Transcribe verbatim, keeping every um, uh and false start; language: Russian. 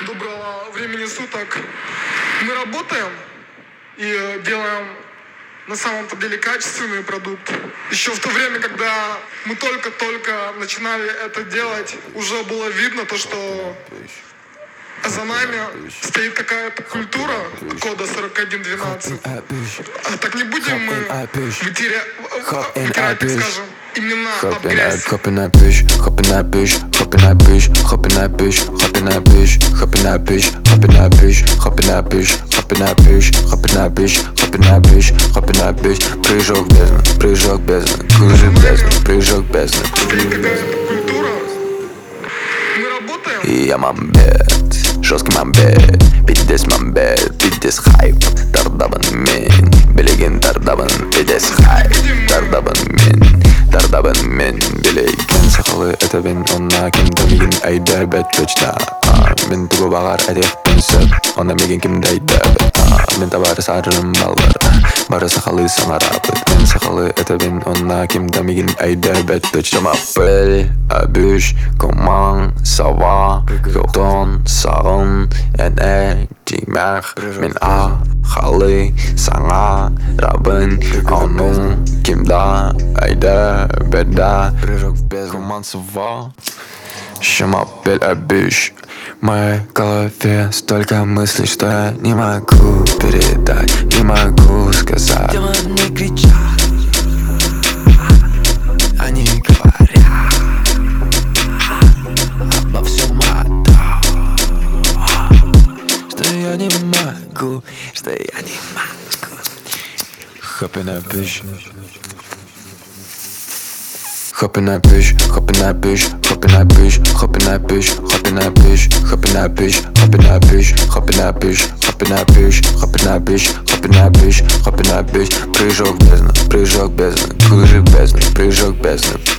Доброго времени суток. Мы работаем и делаем на самом-то деле качественный продукт. Еще в то время, когда мы только-только начинали это делать, уже было видно то, что за нами стоит какая-то культура кода сорок один двенадцать. Так не будем мы вытирать, так скажем, имена обгрязь. Hop in that bitch, hop in that bitch, hop in that bitch, hop in that bitch, hop in that bitch, hop in that bitch, hop in that bitch, hop in that bitch, hop in that bitch, hop in that bitch, hop in that bitch, hop in that bitch. Прыжок бездна, прыжок бездна, кружит бездна, прыжок бездна. Культура. Мы работаем. И я мамбет, жесткий мамбет, пиздец мамбет, пиздец хайп, тардабан мин, билеген тардабан, пиздец хайп, тардабан мин. Тардабан мен билеген сақалы это бен онна кем дамиген айда бәт точно. Мен тугу бағар әдек пенсет онна меген кем дайда бәт. Мен табары сарым балбар бары сақалы саңарапыт. Мен сақалы это бен онна кем дамиген айда бәт точно. M'appelle Abush, comment ça va? Yoqdan sağın ene diymək. Men axalı sana rabın onun kimda ayda беда. Прыжок без романсова. Je m'appelle Abush. В моей голове столько мыслей, что я не могу передать, не могу сказать. Демоны кричат, они говорят обо всем этом, что я не могу, что я не могу. Hop in that bitch. Hop in that bitch, hop in that bitch, hop in that bitch, hop in that bitch, hop in that bitch, hop in that bitch, hop in that bitch, hop in that bitch, hop in that bitch, hop in that bitch, hop in that bitch, hop in that bitch. Прыжок бездна, прыжок бездна, кружит бездна, прыжок бездна.